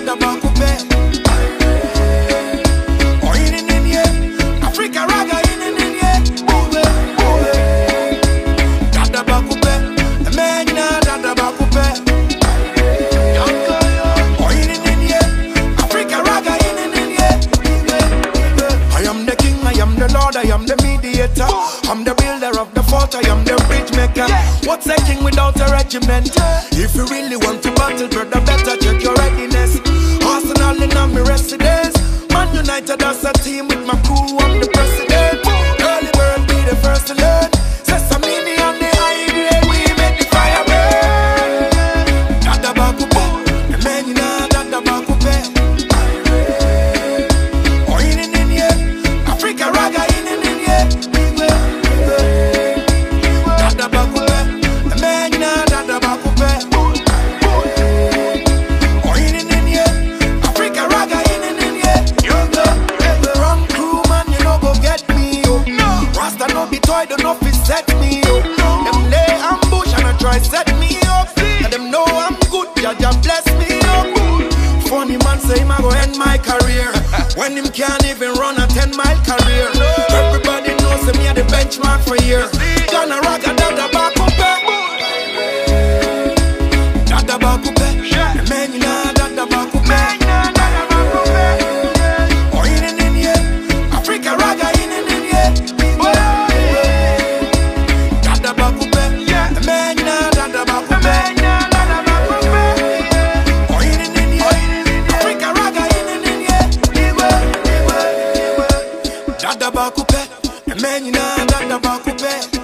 dada bakupe. Oh, in ye, Africa raga in ye. Dada bakupe, man na dada bakupe. Oh, in ye, Africa raga in ye. I am the king, I am the lord, I am the mediator. I'm the builder of the fort, I am the bridge maker. What's a king without a regiment? If you really want to battle, brother, better check your readiness. Arsenal in my residence, Man United as a team with my crew, I'm the president. Early bird be the first to learn. Sesame on the high grade, we make the fire burn. Dada bakupe, the man you know, dada bakupe. Oh, in ye, Africa raga in ye. Dada bakupe, the man you know, dada bakupe. Oh, in ye, Africa raga in ye. Wrong crew, man, you know go get me, oh. Rasta no be toy, don't know if it set me, oh. Them lay ambush and I try set me up. And them know I'm good, Jaja bless me up. Funny man say him I go end my career when him can't even run a 10-mile career. Everybody knows me at the benchmark for years. Gonna rock a dada bakupe. Dada bakupe, the man you know dada bakupe. Oh, in ye, Africa raga in ye. Dada bakupe, the man you know dada bakupe. Oh, in ye, Africa raga in ye. Dada bakupe, the man you know dada bakupe.